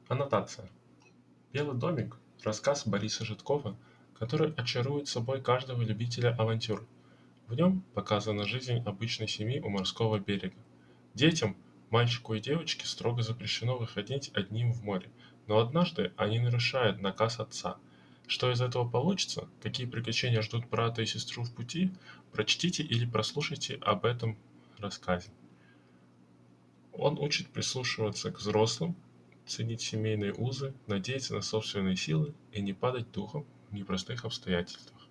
Аннотация. «Белый домик» — рассказ Бориса Житкова, который очарует собой каждого любителя авантюр. В нем показана жизнь обычной семьи у морского берега. Детям, мальчику и девочке, строго запрещено выходить одним в море, но однажды они нарушают наказ отца. Что из этого получится, какие приключения ждут брата и сестру в пути, прочтите или прослушайте об этом рассказе. Он учит прислушиваться к взрослым, ценить семейные узы, надеяться на собственные силы и не падать духом в непростых обстоятельствах.